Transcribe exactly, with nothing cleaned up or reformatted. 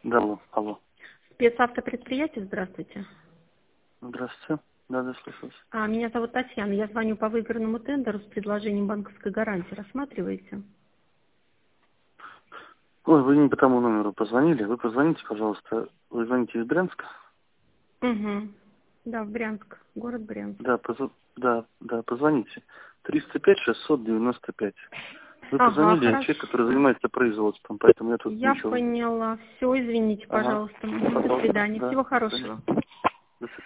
Да, алло. алло. Спецавтопредприятие, здравствуйте. Здравствуйте. Да, да, слушаюсь. А, меня зовут Татьяна. Я звоню по выигранному тендеру с предложением банковской гарантии. Рассматриваете? Ой, вы не по тому номеру позвонили. Вы позвоните, пожалуйста. Вы звоните из Брянска? Угу. Да, в Брянск. Город Брянск. Да, позв... да, да, позвоните. триста пять шестьсот девяносто пять. Вы Ага, позвонили, я хорошо. человек, который занимается производством, поэтому я тут Я ничего. поняла. Все, извините, Ага. пожалуйста. Мгм. До Пожалуйста. свидания. Да. Всего До свидания. хорошего. До свидания.